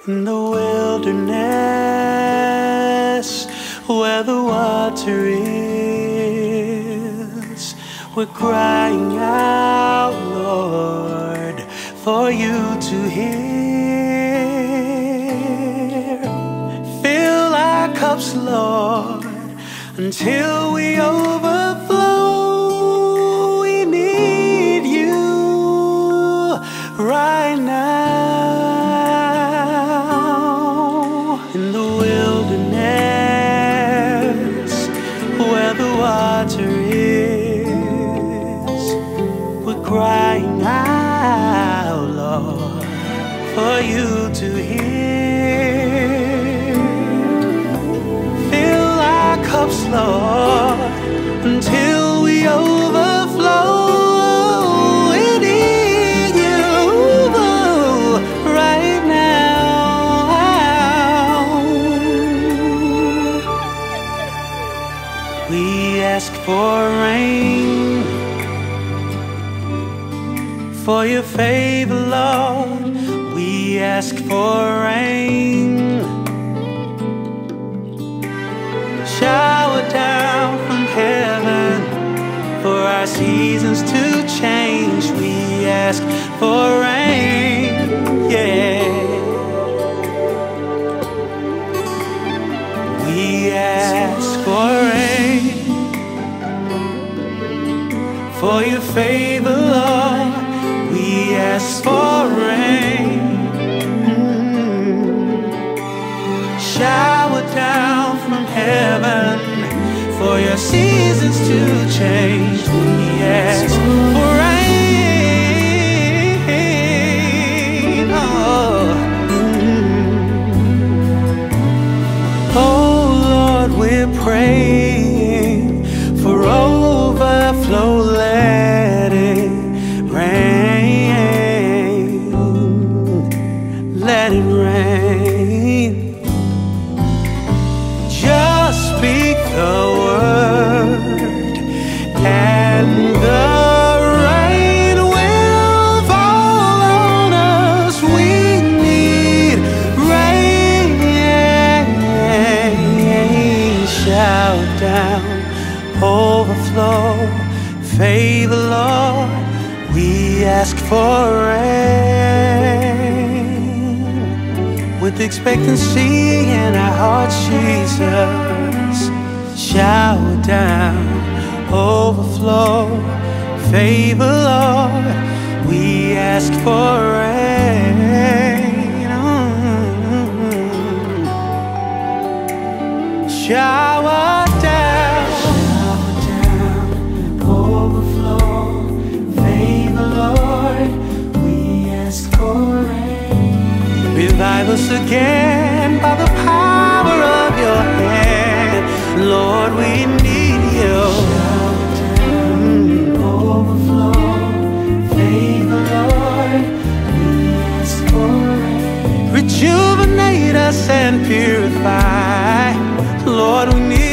In the wilderness, where the water is, we're crying out, Lord, for you to hear. Fill our cups, Lord, until we overflow. We need you right now. In the wilderness, where the water is, we're crying out, Lord, for you to hear. Fill our cups, Lord, until we overflow. We need you right now. We ask for rain, for your favor, Lord. We ask for rain. Shower down from heaven for our seasons to change. We ask for rain, yeah. We ask for rain, for your favor, Lord. We ask for rain. Shower down from heaven for your seasons to change. We ask for rain. Oh Lord, we're praying for overflow. Let it rain. Let it rain. Just speak the word and the rain will fall on us. We need rain. Shout down, overflow, favor, Lord. We ask for rain with expectancy in our hearts, Jesus. Shower down, overflow, favor, Lord. We ask for rain. Shower down, overflow, favor, Lord. We ask for rain. Revive us again by the power of your hand. Lord, we need you. Overflow, favor, Lord. We ask for rain. Rejuvenate us and purify. Lord, we need